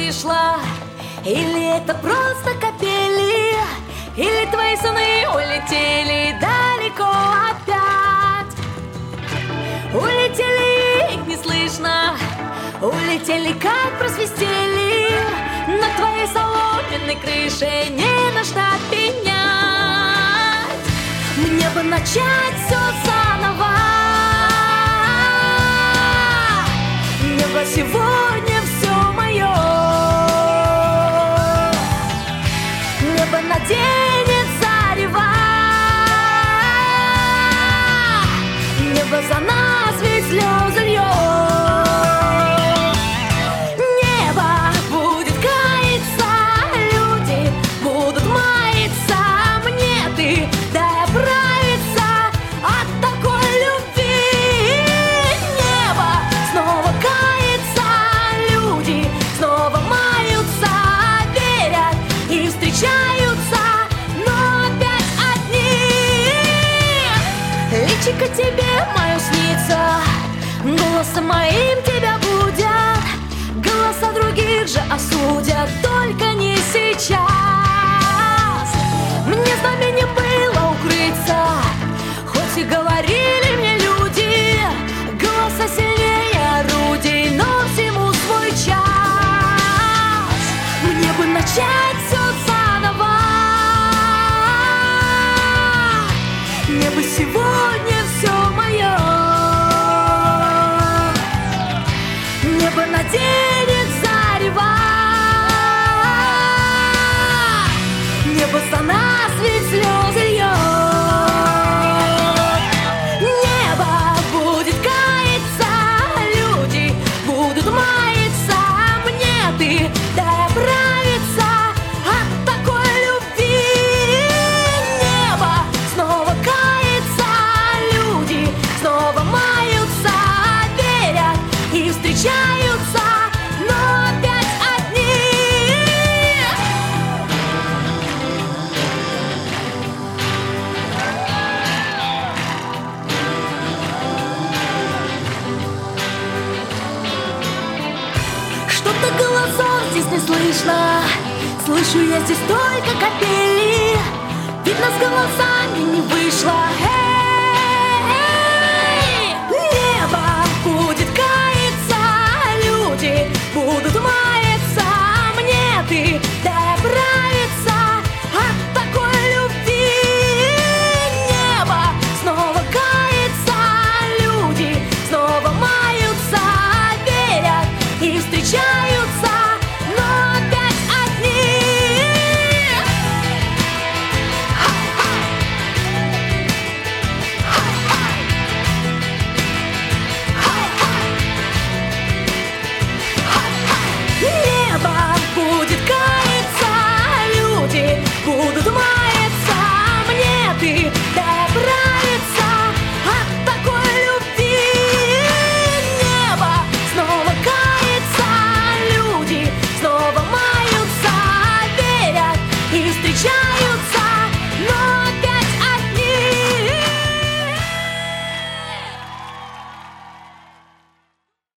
вышла? Или это просто капели? Или твои сны улетели далеко опять? Улетели, их не слышно. Улетели, как просвистели. На твоей соломенной крыше не на что пенять. Мне бы начать все заново. Небо сегодня все мое. Небо наденет зарево. Небо за нас ведь слезы льет. Небо будет каяться, люди будут маяться. Мне ты дай оправиться от такой любви. Небо снова кается, люди снова маются, верят и встречаются, но опять одни. Личико тебе мое снится, голосом моим тебя будят, голоса других же осудят, только не сейчас. Мне с нами не было укрыться, хоть и говорили мне люди, голоса сильнее орудий, но всему свой час. Мне бы начать все заново. Небо сегодня все мое. Небо наденет зарево. Небо за нас ведь слезы льет. Небо будет каяться, люди будут маяться. Мне ты дай оправиться от такой любви. Небо снова кается, люди снова маются, верят и встречаются, но опять одни. Что-то голосов здесь не слышно, слышу я здесь только капели. Видно, с голосами не вышло.